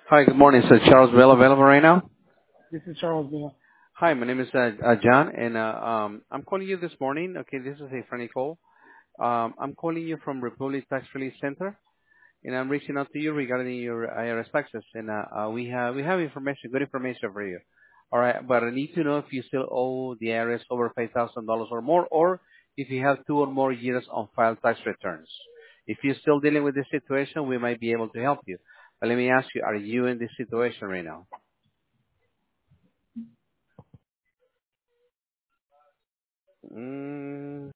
Hi, good morning. Is Charles Bell available right now? This is Charles Bell. Hi, my name is John, and I'm calling you this morning. Okay, this is a friendly call. I'm calling you from Republic Tax Relief Center, and I'm reaching out to you regarding your IRS taxes. And we have information, good information for you. All right, but I need to know if you still owe the IRS over $5,000 or more, or if you have 2 or more years on filed tax returns. If you're still dealing with this situation, we might be able to help you. But let me ask you, are you in this situation right now? Mm,